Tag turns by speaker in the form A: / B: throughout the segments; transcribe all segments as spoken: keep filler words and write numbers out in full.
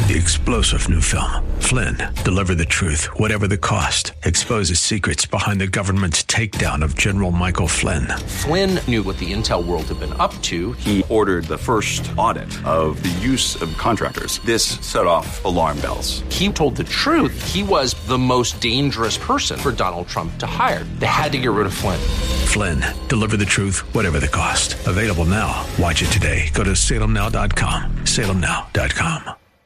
A: The explosive new film, Flynn, deliver the truth, whatever the cost, exposes secrets behind the government's takedown of General Michael Flynn.
B: Flynn knew what the intel world had been up to.
C: He ordered the first audit of the use of contractors. This set off alarm bells.
B: He told the truth. He was the most dangerous person for Donald Trump to hire. They had to get rid of Flynn.
A: Flynn, deliver the truth, whatever the cost. Available now. Watch it today. Go to salem now dot com. salem now dot com.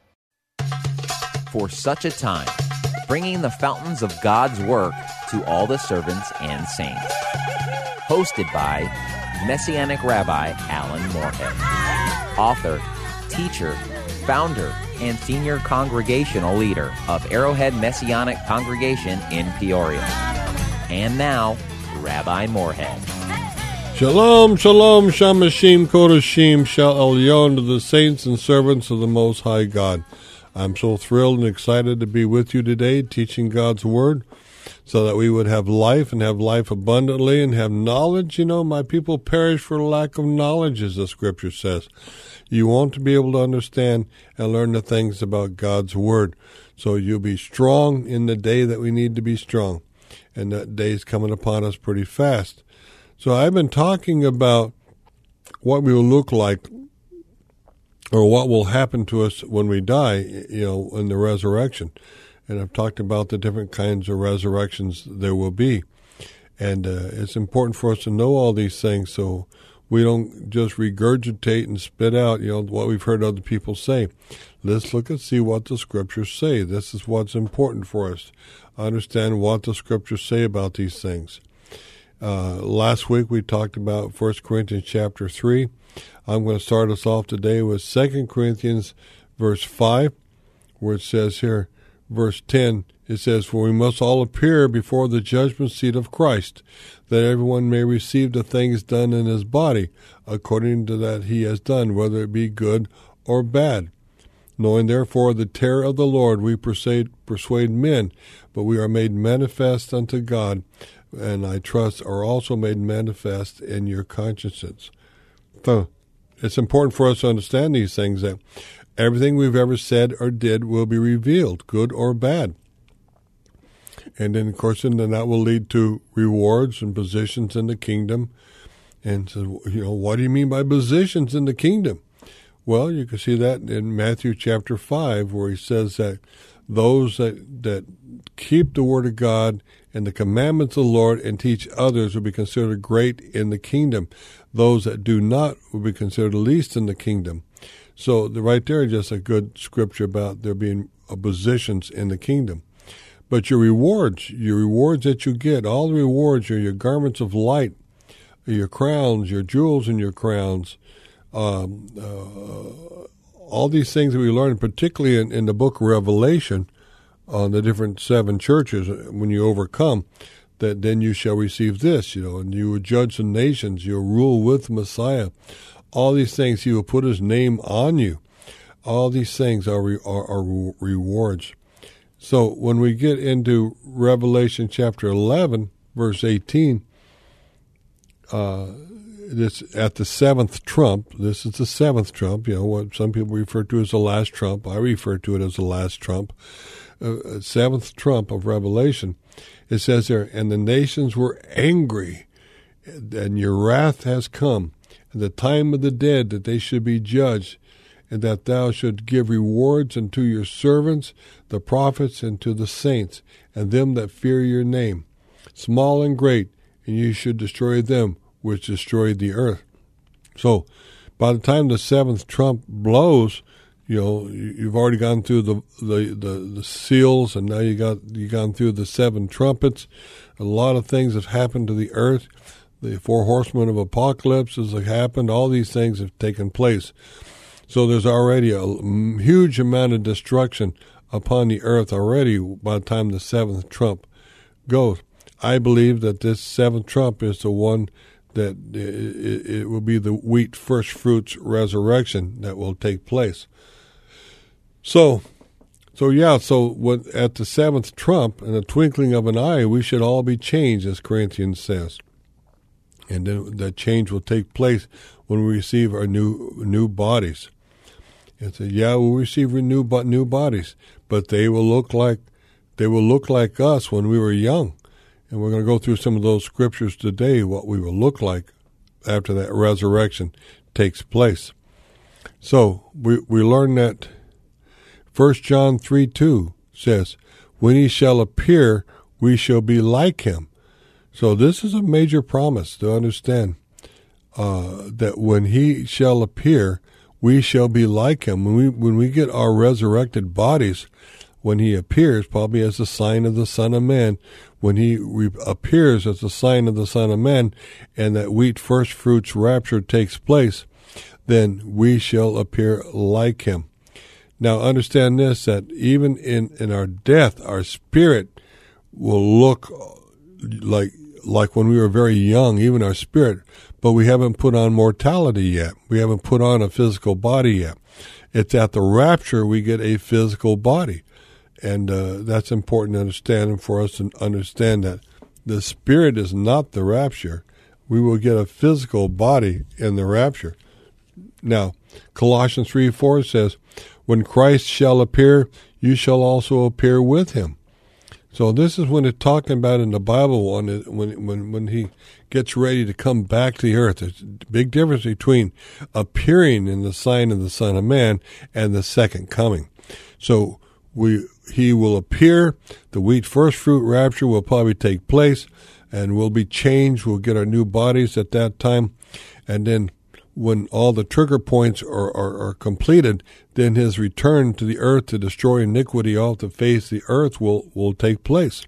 D: For such a time, bringing the fountains of God's work to all the servants and saints. Hosted by Messianic Rabbi Alan Moorhead, author, teacher, founder, and senior congregational leader of Arrowhead Messianic Congregation in Peoria. And now, Rabbi Moorhead.
E: Shalom, shalom, shamashim, kodashim, shal elyon to the saints and servants of the Most High God. I'm so thrilled and excited to be with you today, teaching God's Word, so that we would have life and have life abundantly and have knowledge. You know, my people perish for lack of knowledge, as the Scripture says. You want to be able to understand and learn the things about God's Word, so you'll be strong in the day that we need to be strong, and that day is coming upon us pretty fast. So I've been talking about what we will look like, or what will happen to us when we die, you know, in the resurrection. And I've talked about the different kinds of resurrections there will be. And uh, it's important for us to know all these things so we don't just regurgitate and spit out, you know, what we've heard other people say. Let's look and see what the Scriptures say. This is what's important for us. Understand what the Scriptures say about these things. Uh, last week we talked about First Corinthians chapter three. I'm going to start us off today with Second Corinthians verse five, where it says here, verse ten, it says, "For we must all appear before the judgment seat of Christ, that everyone may receive the things done in his body, according to that he has done, whether it be good or bad. Knowing therefore the terror of the Lord, we persuade, persuade men, but we are made manifest unto God, and I trust are also made manifest in your consciences." So it's important for us to understand these things, that everything we've ever said or did will be revealed, good or bad. And then, of course, and then that will lead to rewards and positions in the kingdom. And so, you know, what do you mean by positions in the kingdom? Well, you can see that in Matthew chapter five, where he says that those that, that keep the word of God and the commandments of the Lord and teach others will be considered great in the kingdom. Those that do not will be considered least in the kingdom. So the, right there is just a good scripture about there being uh, positions in the kingdom. But your rewards, your rewards that you get, all the rewards are your garments of light, your crowns, your jewels in your crowns, um, uh, all these things that we learn, particularly in, in the book of Revelation, on the different seven churches, when you overcome, that then you shall receive this, you know, and you will judge the nations, you'll rule with Messiah. All these things, he will put his name on you. All these things are, re, are, are rewards. So when we get into Revelation chapter eleven, verse eighteen, uh, this at the seventh trump, this is the seventh trump, you know, what some people refer to as the last trump. I refer to it as the last trump. Uh, seventh trump of Revelation, it says there, "And the nations were angry, and your wrath has come, and the time of the dead that they should be judged, and that thou should give rewards unto your servants, the prophets, and to the saints, and them that fear your name, small and great, and you should destroy them which destroyed the earth." So, by the time the seventh trump blows, you know, you've already gone through the, the, the, the seals, and now you got you gone through the seven trumpets. A lot of things have happened to the earth. The four horsemen of apocalypse have happened. All these things have taken place. So there's already a huge amount of destruction upon the earth already by the time the seventh trump goes. I believe that this seventh trump is the one that it, it will be the wheat first fruits resurrection that will take place. So, so yeah, so what, at the seventh trump, in the twinkling of an eye, we should all be changed, as Corinthians says. And then that change will take place when we receive our new new bodies. And said, yeah, we'll receive new, but new bodies, but they will look like they will look like us when we were young. And we're going to go through some of those scriptures today, what we will look like after that resurrection takes place. So we we learn that First John three two says, when he shall appear, we shall be like him. So this is a major promise to understand uh, that when he shall appear, we shall be like him. When we when we get our resurrected bodies, when he appears, probably as a sign of the Son of Man, when he re- appears as a sign of the Son of Man, and that wheat first fruits rapture takes place, then we shall appear like him. Now understand this, that even in, in our death, our spirit will look like like when we were very young, even our spirit, but we haven't put on mortality yet. We haven't put on a physical body yet. It's at the rapture we get a physical body. And uh, that's important to understand, and for us to understand that the spirit is not the rapture. We will get a physical body in the rapture. Now, Colossians three four says, when Christ shall appear, you shall also appear with him. So this is when it's talking about in the Bible when it, when when when he gets ready to come back to the earth. There's a big difference between appearing in the sign of the Son of Man and the second coming. So we he will appear. The wheat first fruit rapture will probably take place, and we'll be changed. We'll get our new bodies at that time, and then when all the trigger points are, are, are completed, then his return to the earth to destroy iniquity off the face of the earth will, will take place.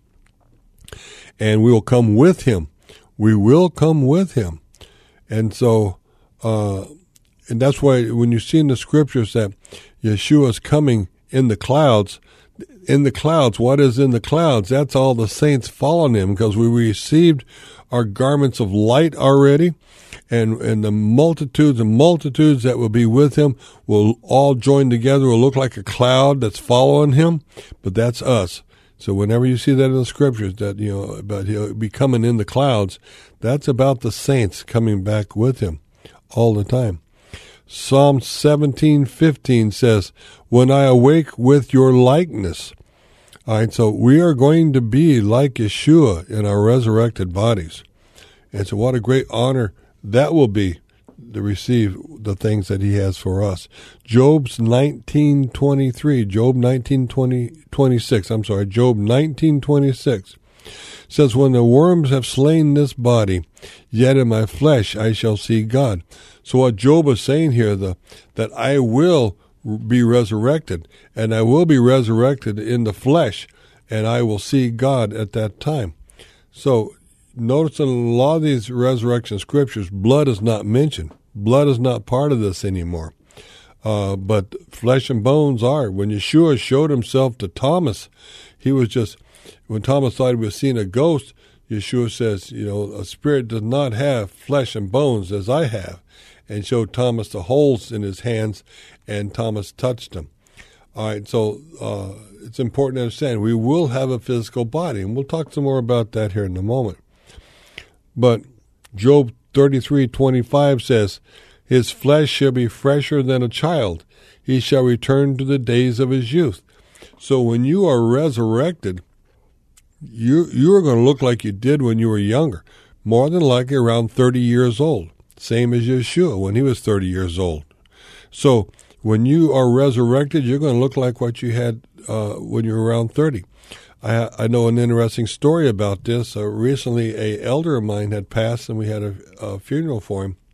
E: And we will come with him. We will come with him. And so, uh, and that's why when you see in the scriptures that Yeshua is coming in the clouds, in the clouds, what is in the clouds? That's all the saints following him, because we received our garments of light already. And and the multitudes and multitudes that will be with him will all join together, will look like a cloud that's following him, but that's us. So whenever you see that in the scriptures, that, you know, about he'll be coming in the clouds, that's about the saints coming back with him all the time. Psalm seventeen fifteen says, when I awake with your likeness. All right, so we are going to be like Yeshua in our resurrected bodies. And so what a great honor that will be to receive the things that he has for us. Job's nineteen twenty-three, Job nineteen twenty, twenty-six, I'm sorry, Job nineteen twenty-six says, when the worms have slain this body, yet in my flesh I shall see God. So what Job is saying here, the, that I will be resurrected, and I will be resurrected in the flesh, and I will see God at that time. So notice in a lot of these resurrection scriptures, blood is not mentioned. Blood is not part of this anymore. Uh, but flesh and bones are. When Yeshua showed himself to Thomas, he was just, when Thomas thought he was seeing a ghost, Yeshua says, you know, a spirit does not have flesh and bones as I have, and showed Thomas the holes in his hands, and Thomas touched him. All right, so uh, it's important to understand we will have a physical body, and we'll talk some more about that here in a moment. But Job thirty-three twenty-five says, his flesh shall be fresher than a child. He shall return to the days of his youth. So when you are resurrected, you you are going to look like you did when you were younger, more than likely around thirty years old, same as Yeshua when he was thirty years old. So when you are resurrected, you're going to look like what you had uh, when you were around thirty. I, I know an interesting story about this. Uh, recently, a elder of mine had passed, and we had a, a funeral for him.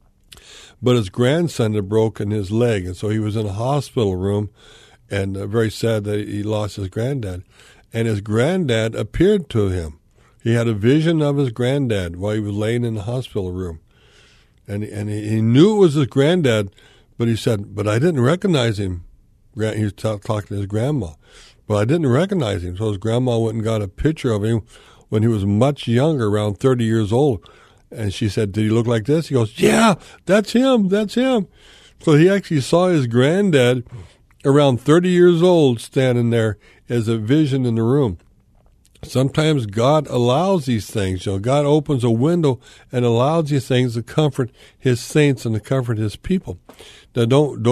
E: But his grandson had broken his leg, and so he was in a hospital room, and uh, very sad that he lost his granddad. And his granddad appeared to him. He had a vision of his granddad while he was laying in the hospital room. And, and he, he knew it was his granddad, but he said, but I didn't recognize him. He was t- talking to his grandma. But I didn't recognize him, so his grandma went and got a picture of him when he was much younger, around thirty years old. And she said, did he look like this? He goes, yeah, that's him, that's him. So he actually saw his granddad around thirty years old standing there as a vision in the room. Sometimes God allows these things. You know, God opens a window and allows these things to comfort his saints and to comfort his people. Now, don't don't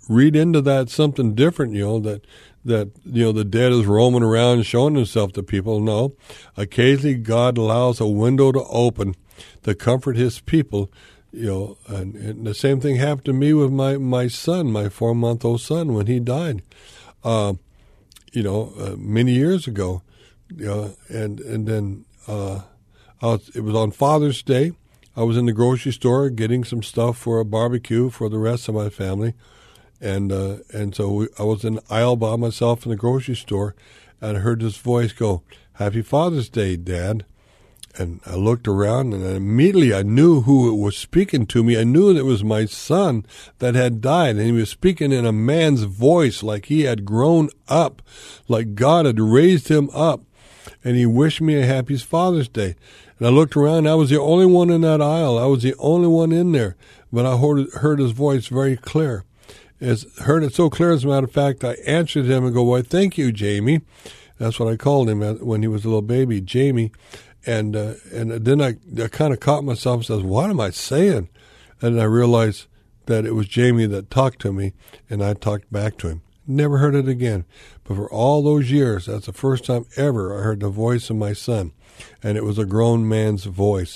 E: read into that something different, you know, that, that, you know, the dead is roaming around showing himself to people. No, occasionally God allows a window to open to comfort his people, you know, and, and the same thing happened to me with my, my son, my four-month-old son, when he died, uh, you know, uh, many years ago, you know, and, and then uh, I was, it was on Father's Day. I was in the grocery store getting some stuff for a barbecue for the rest of my family. And uh, and so we, I was in the aisle by myself in the grocery store, and I heard this voice go, "Happy Father's Day, Dad." And I looked around, and immediately I knew who it was speaking to me. I knew that it was my son that had died, and he was speaking in a man's voice, like he had grown up, like God had raised him up, and he wished me a happy Father's Day. And I looked around, and I was the only one in that aisle. I was the only one in there, but I heard, heard his voice very clear. It's heard it so clear, as a matter of fact, I answered him and go, "Why, thank you, Jamie." That's what I called him when he was a little baby, Jamie. And uh, and then I, I kind of caught myself and says, "What am I saying?" And I realized that it was Jamie that talked to me, and I talked back to him. Never heard it again. But for all those years, that's the first time ever I heard the voice of my son. And it was a grown man's voice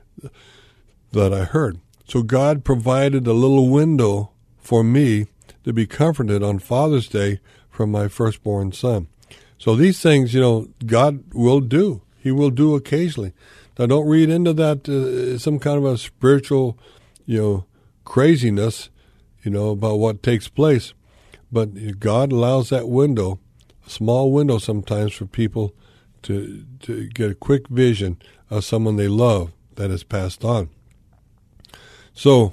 E: that I heard. So God provided a little window for me to be comforted on Father's Day from my firstborn son. So these things, you know, God will do. He will do occasionally. Now, don't read into that uh, some kind of a spiritual, you know, craziness, you know, about what takes place. But God allows that window, a small window sometimes, for people to to get a quick vision of someone they love that has passed on. So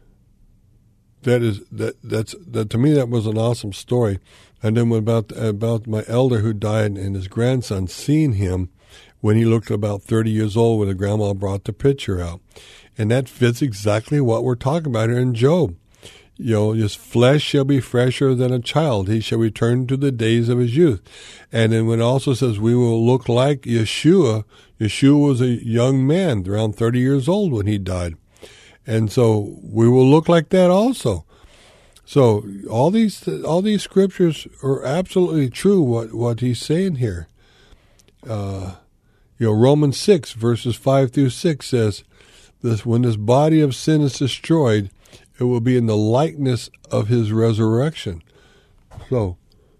E: that is that that's that to me that was an awesome story. And then about about my elder who died and his grandson, seeing him when he looked about thirty years old when the grandma brought the picture out. And that fits exactly what we're talking about here in Job. You know, his flesh shall be fresher than a child. He shall return to the days of his youth. And then when it also says we will look like Yeshua, Yeshua was a young man, around thirty years old when he died. And so we will look like that also. So all these all these scriptures are absolutely true, what, what he's saying here. Uh, you know, Romans six, verses five through six says, this, when this body of sin is destroyed, it will be in the likeness of his resurrection. So,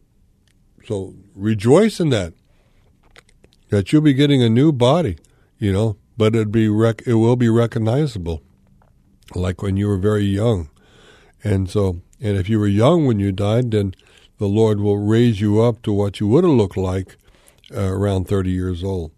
E: so rejoice in that, that you'll be getting a new body, you know, but it'd be rec- it will be recognizable, like when you were very young. And so, and if you were young when you died, then the Lord will raise you up to what you would have looked like uh, around thirty years old.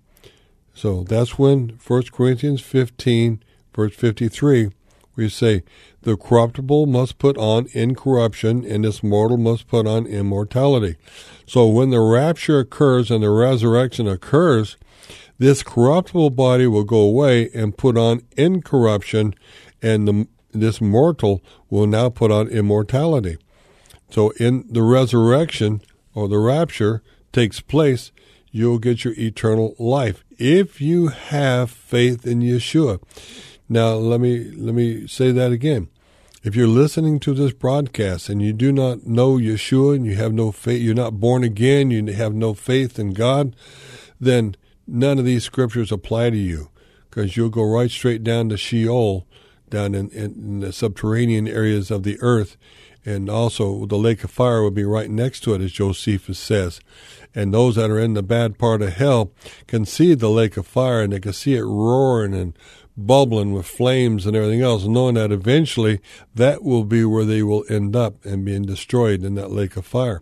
E: So that's when First Corinthians fifteen, verse fifty-three, we say, the corruptible must put on incorruption, and this mortal must put on immortality. So when the rapture occurs and the resurrection occurs, this corruptible body will go away and put on incorruption, and the, this mortal will now put on immortality. So in the resurrection, or the rapture, takes place, you'll get your eternal life if you have faith in Yeshua. Now, let me let me say that again. If you're listening to this broadcast and you do not know Yeshua and you have no faith, you're not born again, you have no faith in God, then none of these scriptures apply to you, because you'll go right straight down to Sheol, down in, in, in the subterranean areas of the earth. And also the lake of fire will be right next to it, as Josephus says. And those that are in the bad part of hell can see the lake of fire, and they can see it roaring and bubbling with flames and everything else, knowing that eventually that will be where they will end up and being destroyed in that lake of fire.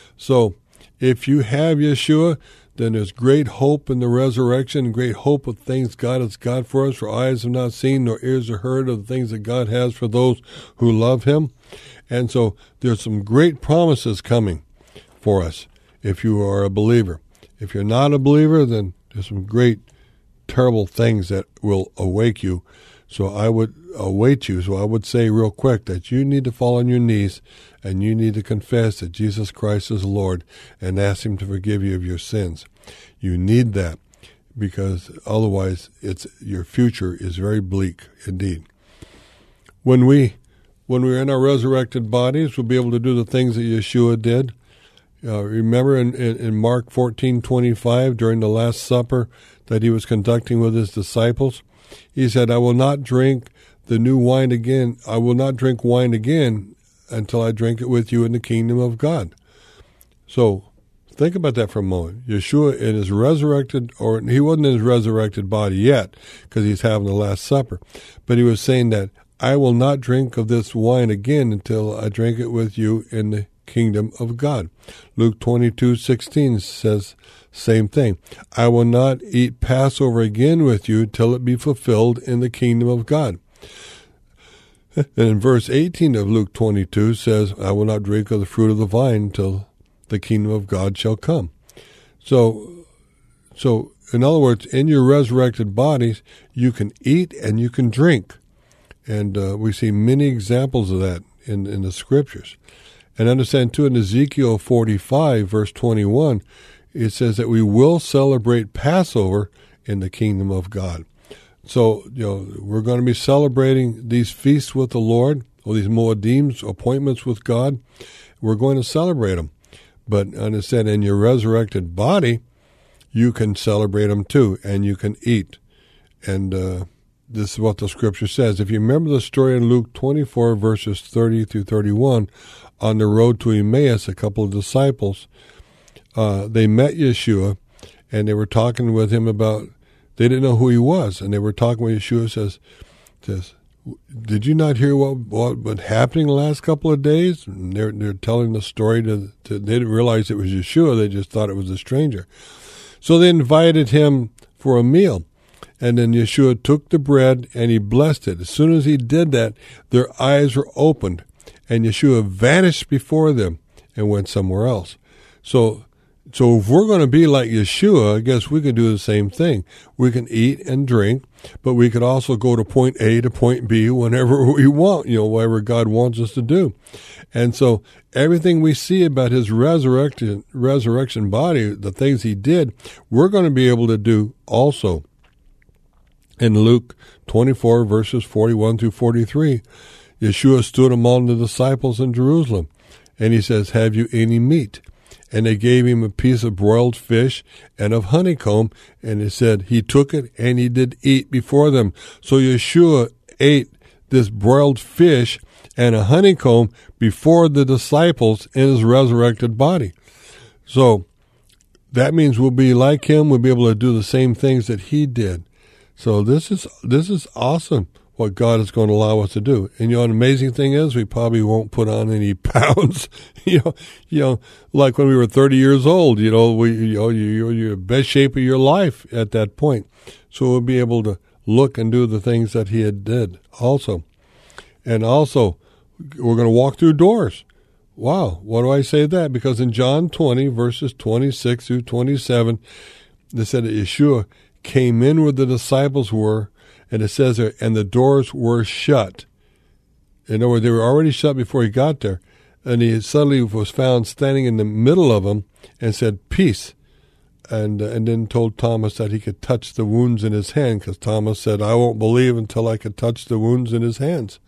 E: So if you have Yeshua, then there's great hope in the resurrection, great hope of things God has got for us, for eyes have not seen nor ears have heard of the things that God has for those who love him. And so there's some great promises coming for us if you are a believer. If you're not a believer, then there's some great, terrible things that will awake you. So I would await you. So I would say real quick that you need to fall on your knees and you need to confess that Jesus Christ is Lord and ask him to forgive you of your sins. You need that, because otherwise it's your future is very bleak indeed. When we when we're in our resurrected bodies, we'll be able to do the things that Yeshua did. Uh, remember in, in, in Mark fourteen twenty-five, during the Last Supper that he was conducting with his disciples, he said, I will not drink the new wine again. I will not drink wine again until I drink it with you in the kingdom of God. So think about that for a moment. Yeshua in his resurrected, or he wasn't in his resurrected body yet because he's having the Last Supper, but he was saying that I will not drink of this wine again until I drink it with you in the kingdom of God. Luke twenty-two sixteen says same thing. I will not eat Passover again with you till it be fulfilled in the kingdom of God. And in verse eighteen of Luke twenty-two says, I will not drink of the fruit of the vine till the kingdom of God shall come. So, so in other words, in your resurrected bodies, you can eat and you can drink. And uh, we see many examples of that in, in the scriptures. And understand, too, in Ezekiel forty-five, verse twenty-one, it says that we will celebrate Passover in the kingdom of God. So, you know, we're going to be celebrating these feasts with the Lord, or these Moedims, appointments with God. We're going to celebrate them. But understand, in your resurrected body, you can celebrate them too, and you can eat. And uh, this is what the scripture says. If you remember the story in Luke twenty-four, verses thirty through thirty-one, on the road to Emmaus, a couple of disciples, uh, they met Yeshua, and they were talking with him about, they didn't know who he was, and they were talking with Yeshua, says, says, did you not hear what what been happening the last couple of days? And they're they're telling the story to, to they didn't realize it was Yeshua, they just thought it was a stranger. So they invited him for a meal. And then Yeshua took the bread and he blessed it. As soon as he did that, their eyes were opened. And Yeshua vanished before them and went somewhere else. So so if we're going to be like Yeshua, I guess we can do the same thing. We can eat and drink, but we could also go to point A to point B whenever we want, you know, whatever God wants us to do. And so everything we see about his resurrection, resurrection body, the things he did, we're going to be able to do also. In Luke twenty-four, verses forty-one through forty-three, Yeshua stood among the disciples in Jerusalem, and he says, have you any meat? And they gave him a piece of broiled fish and of honeycomb, and it said he took it and he did eat before them. So Yeshua ate this broiled fish and a honeycomb before the disciples in his resurrected body. So that means we'll be like him. We'll be able to do the same things that he did. So this is this is awesome what God is going to allow us to do. And you know, an amazing thing is we probably won't put on any pounds. you know, you know, like when we were thirty years old. You know, we you know you you're in best shape of your life at that point. So we'll be able to look and do the things that he had did also. And also, we're going to walk through doors. Wow, why do I say that? Because in John twenty, verses twenty-six through twenty-seven, they said that Yeshua came in where the disciples were, and it says there, and the doors were shut. In other words, they were already shut before he got there, and he suddenly was found standing in the middle of them and said, peace, and, uh, and then told Thomas that he could touch the wounds in his hand, because Thomas said, I won't believe until I could touch the wounds in his hands.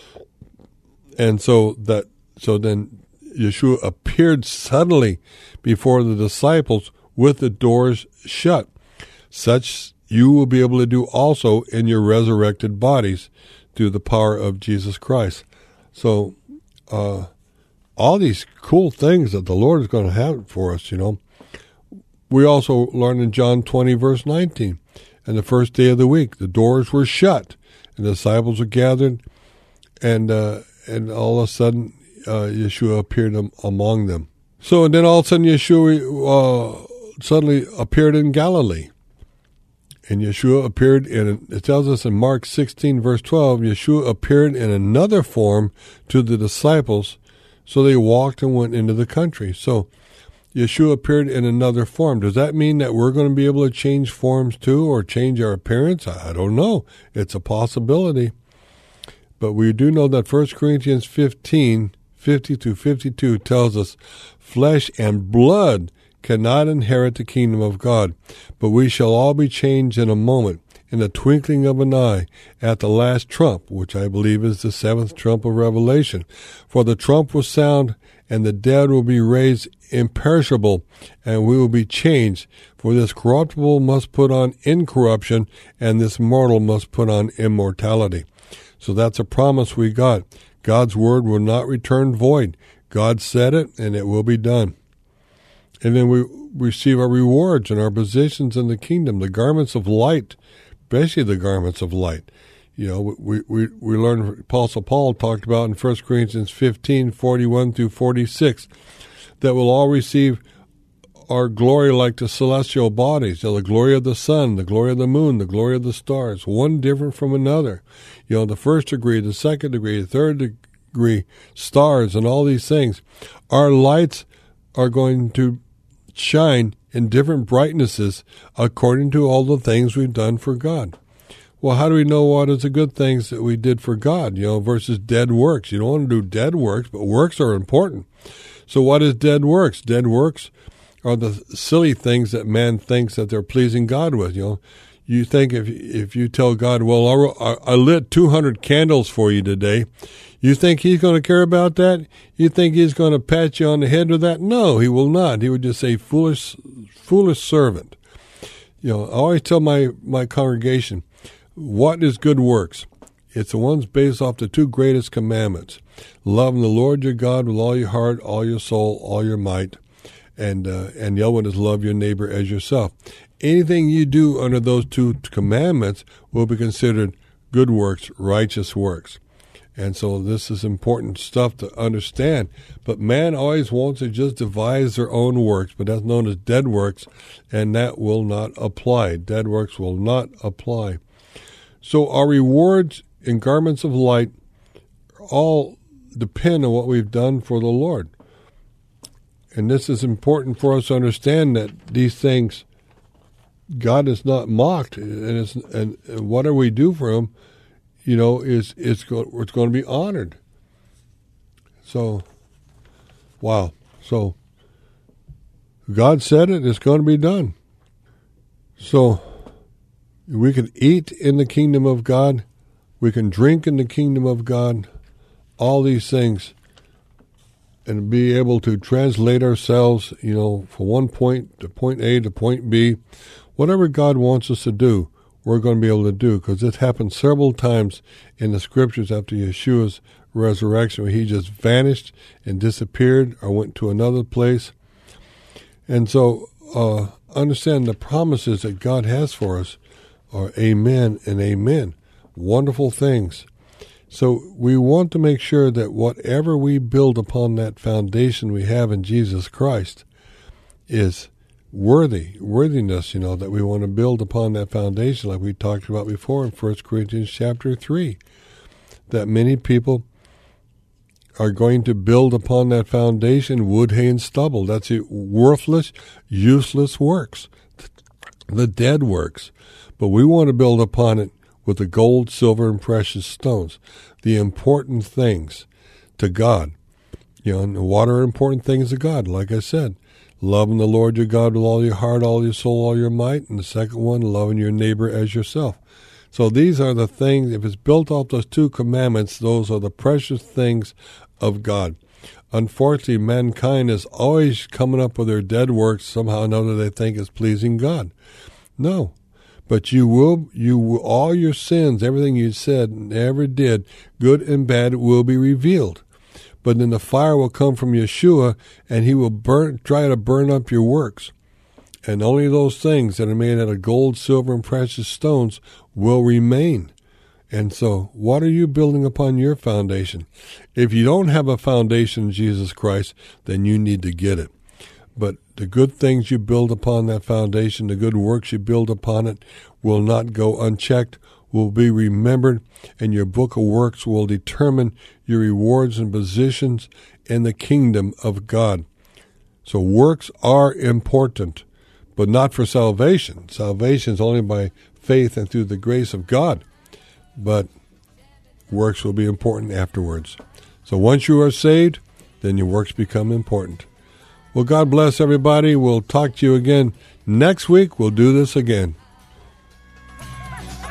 E: And so that, so then Yeshua appeared suddenly before the disciples with the doors shut. Such you will be able to do also in your resurrected bodies through the power of Jesus Christ. So uh, all these cool things that the Lord is going to have for us, you know. We also learn in John twenty, verse nineteen, and the first day of the week, the doors were shut, and the disciples were gathered, and uh, and all of a sudden, uh, Yeshua appeared among them. So, and then all of a sudden, Yeshua uh, suddenly appeared in Galilee. And Yeshua appeared in, it tells us in Mark sixteen, verse twelve, Yeshua appeared in another form to the disciples, so they walked and went into the country. So Yeshua appeared in another form. Does that mean that we're going to be able to change forms too, or change our appearance? I don't know. It's a possibility. But we do know that First Corinthians fifteen, fifty through fifty-two tells us, flesh and blood cannot inherit the kingdom of God, but we shall all be changed in a moment, in the twinkling of an eye at the last trump, which I believe is the seventh trump of Revelation. For the trump will sound, and the dead will be raised imperishable, and we will be changed. For this corruptible must put on incorruption, and this mortal must put on immortality. So that's a promise we got. God's word will not return void. God said it, and it will be done. And then we receive our rewards and our positions in the kingdom, the garments of light, especially the garments of light. You know, we we we learned, Apostle Paul talked about in First Corinthians fifteen, forty-one through forty-six, that we'll all receive our glory like the celestial bodies, you know, the glory of the sun, the glory of the moon, the glory of the stars, one different from another. You know, the first degree, the second degree, the third degree, stars, and all these things. Our lights are going to shine in different brightnesses according to all the things we've done for God. Well, how do we know what is the good things that we did for God, you know, versus dead works? You don't want to do dead works, but works are important. So what is dead works? Dead works are the silly things that man thinks that they're pleasing God with. You know, you think if if you tell God, well, I, I lit two hundred candles for you today, you think he's going to care about that? You think he's going to pat you on the head with that? No, he will not. He would just say, foolish, foolish servant. You know, I always tell my, my congregation, what is good works? It's the ones based off the two greatest commandments. Loving the Lord your God with all your heart, all your soul, all your might. And, uh, and the other one is love your neighbor as yourself. Anything you do under those two commandments will be considered good works, righteous works. And so this is important stuff to understand. But man always wants to just devise their own works, but that's known as dead works, and that will not apply. Dead works will not apply. So our rewards and garments of light all depend on what we've done for the Lord. And this is important for us to understand that these things, God is not mocked, and, it's, and, and whatever we do for him, you know, is it's going, it's going to be honored. So, wow. So, God said it, it's going to be done. So, we can eat in the kingdom of God. We can drink in the kingdom of God. All these things. And be able to translate ourselves, you know, from one point to point A to point B. Whatever God wants us to do, we're going to be able to do, because it happened several times in the scriptures after Yeshua's resurrection, where he just vanished and disappeared or went to another place. And so uh, understand the promises that God has for us are amen and amen. Wonderful things. So we want to make sure that whatever we build upon that foundation we have in Jesus Christ is worthy, worthiness, you know, that we want to build upon that foundation like we talked about before in First Corinthians chapter three, that many people are going to build upon that foundation wood, hay, and stubble. That's it, worthless, useless works, the dead works. But we want to build upon it with the gold, silver, and precious stones, the important things to God. You know, and what are important things to God? Like I said, loving the Lord your God with all your heart, all your soul, all your might. And the second one, loving your neighbor as yourself. So these are the things, if it's built off those two commandments, those are the precious things of God. Unfortunately, mankind is always coming up with their dead works. Somehow or another they think is pleasing God. No. But you will, you will, all your sins, everything you said and ever did, good and bad, will be revealed. But then the fire will come from Yeshua, and he will burn, try to burn up your works. And only those things that are made out of gold, silver, and precious stones will remain. And so, what are you building upon your foundation? If you don't have a foundation in Jesus Christ, then you need to get it. But the good things you build upon that foundation, the good works you build upon it, will not go unchecked, will be remembered, and your book of works will determine your rewards and positions in the kingdom of God. So works are important, but not for salvation. Salvation is only by faith and through the grace of God. But works will be important afterwards. So once you are saved, then your works become important. Well, God bless everybody. We'll talk to you again next week. We'll do this again.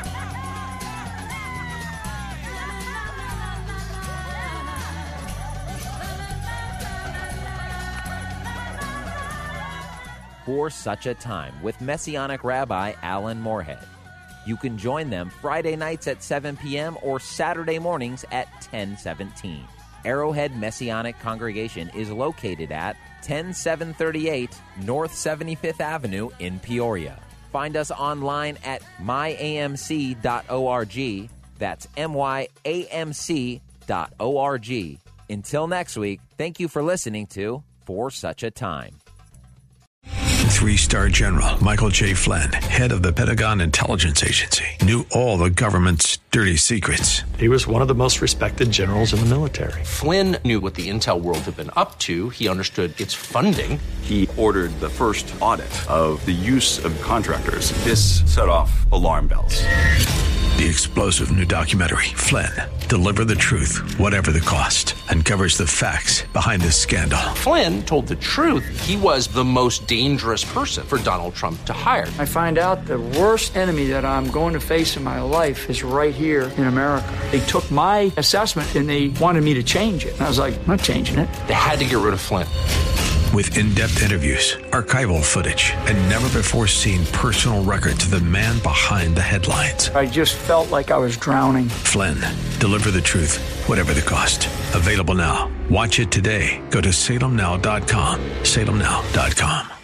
D: For Such a Time with Messianic Rabbi Alan Moorhead. You can join them Friday nights at seven p.m. or Saturday mornings at ten seventeen. Arrowhead Messianic Congregation is located at ten seven thirty-eight North seventy-fifth Avenue in Peoria. Find us online at my a m c dot org. That's M Y A M C dot org. Until next week, thank you for listening to For Such a Time.
A: Three-star General Michael J. Flynn, head of the Pentagon Intelligence Agency, knew all the government's dirty secrets.
F: He was one of the most respected generals in the military.
B: Flynn knew what the intel world had been up to. He understood its funding.
C: He ordered the first audit of the use of contractors. This set off alarm bells.
A: The explosive new documentary, Flynn, Deliver the Truth, Whatever the Cost, uncovers the facts behind this scandal.
B: Flynn told the truth. He was the most dangerous person for Donald Trump to hire.
G: I find out the worst enemy that I'm going to face in my life is right here in America. They took my assessment and they wanted me to change it. And I was like, I'm not changing it.
B: They had to get rid of Flynn.
A: With in-depth interviews, archival footage, and never-before-seen personal records of the man behind the headlines.
G: I just felt like I was drowning.
A: Flynn, Deliver the Truth, Whatever the Cost. Available now. Watch it today. Go to salem now dot com. salem now dot com.